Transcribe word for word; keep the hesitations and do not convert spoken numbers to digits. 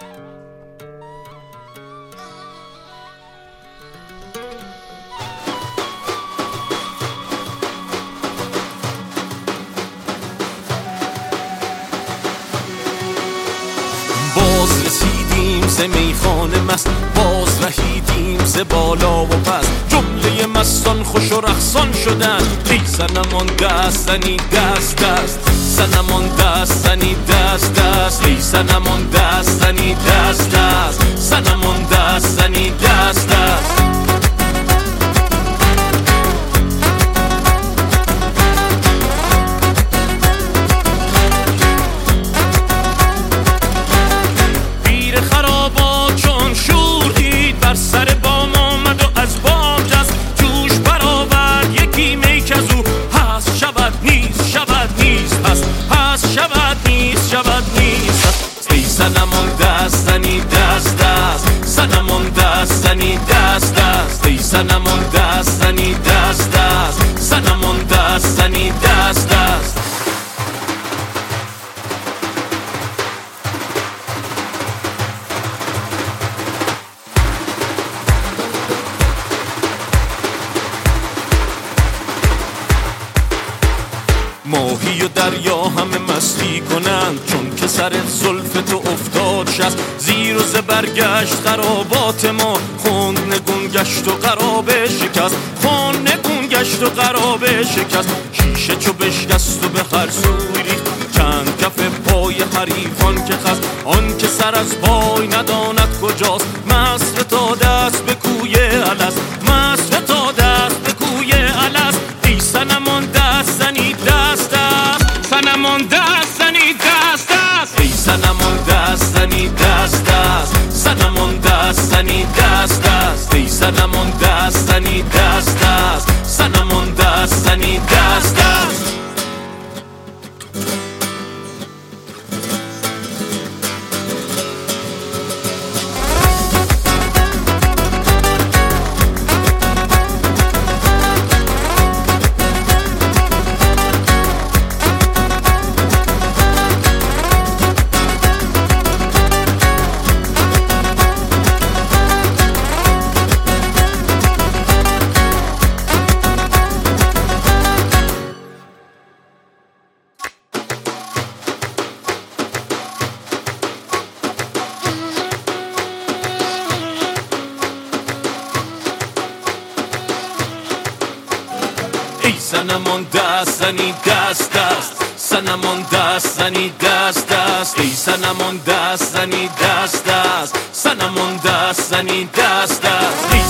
باز رسیدیم ز میخانه مست، باز رهیدیم ز بالا و پس، جمله مستان خوش و رقصان شدن. ای صنمان دست زنی دست دست، صنمان دست زنی دست دست، ای صنمان دست زنی دست دست، صنمان دست زنی دست دست. سر بام آمد و از بام جست، جوش برآورد یکی می کزو هست شود نیست، شود نیست هست، هست شود نیست، شود نیست هست. ای صنمان دست زنی دست دست، صنمان دست زنی دست دست، ای صنمان دست زنی دست دست، صنمان دست زنی دست دست. ماهی و دریا همه مستی کنند، چون که سر زلف تو افتاد شست. زیر و زبر گشت خرابات ما، خون نگون گشت و قرابه شکست، خون نگون گشت و قرابه شکست. شیشه چو بشکست و به هر سوی ریخت، چند کف پای حریفان که خست. آن که سر از پای نداند کجاست، مست تا دست به کوی الست، مست تا دست به کوی الست. ای صنمان دست زنی دست دست، صنمان دست زنی دست دست، ای صنمان دست زنی دست دست، صنمان دست زنی دست دست، ای صنمان دست زنی دست دست، صنمان دست زنی دست دست. ای صنمان دست زنی دست دست، صنمان دست زنی دست دست، ای صنمان دست زنی دست دست، صنمان دست زنی دست دست.